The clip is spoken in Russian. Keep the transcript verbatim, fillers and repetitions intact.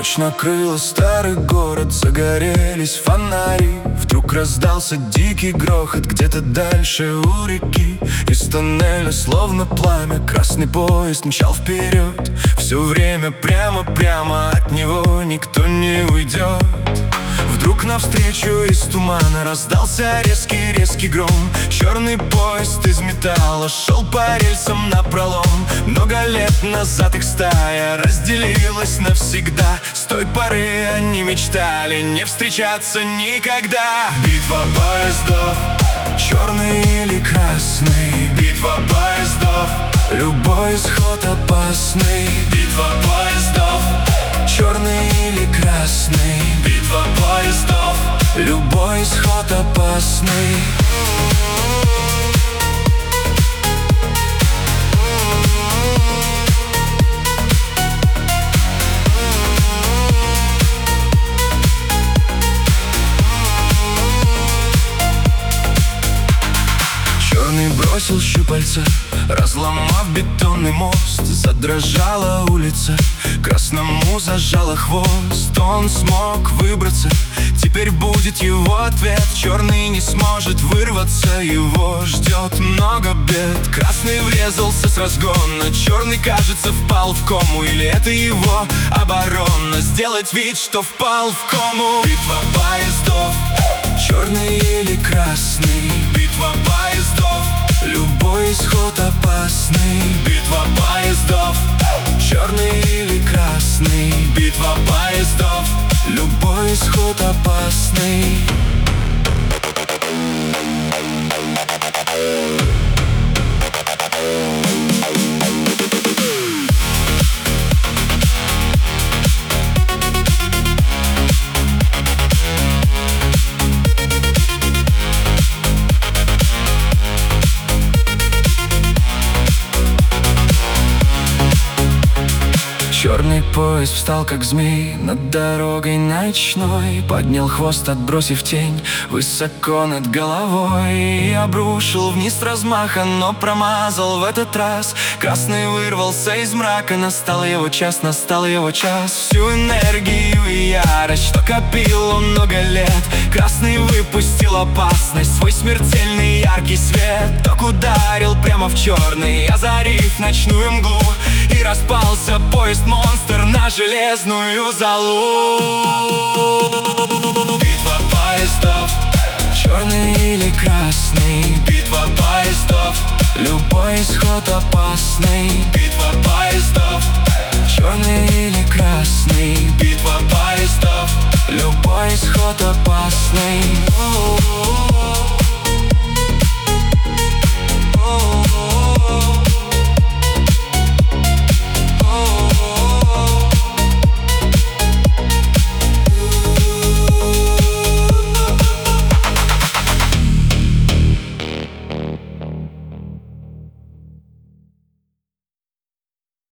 Ночь накрыла старый город, загорелись фонари. Вдруг раздался дикий грохот где-то дальше у реки. Из тоннеля словно пламя красный поезд мчал вперед. Все время прямо-прямо, от него никто не уйдет. Вдруг навстречу из тумана раздался резкий-резкий гром. Черный поезд из металла шел по рельсам напролом. Много лет назад их стая разделилась навсегда. С той поры они мечтали не встречаться никогда. Битва поездов, черный или красный. Битва поездов, любой исход опасный. Битва поездов, черный или красный. Битва поездов, любой исход опасный. Черный бросил щупальца, разломав бетонный мост. Задрожала улица, красному зажала хвост. Он смог выбраться, теперь будет его ответ. Черный не сможет вырваться, его ждет много бед. Красный врезался с разгона, черный, кажется, впал в кому. Или это его оборона, сделать вид, что впал в кому. Битва поездов, черный или красный. Битва поездов, любой исход опасный. Битва поездов, черный или красный. Битва поездов, любой исход опасный. Черный поезд встал, как змей, над дорогой ночной. Поднял хвост, отбросив тень высоко над головой. И обрушил вниз с размаха, но промазал в этот раз. Красный вырвался из мрака, настал его час, настал его час. Всю энергию и ярость, что копил он много лет, красный выпустил опасность, свой смертельный яркий свет. Ток ударил прямо в черный, озарив ночную мглу. И распался поезд-монстр на железную золу. Битва поездов, черный или красный. Битва поездов, любой исход опасный.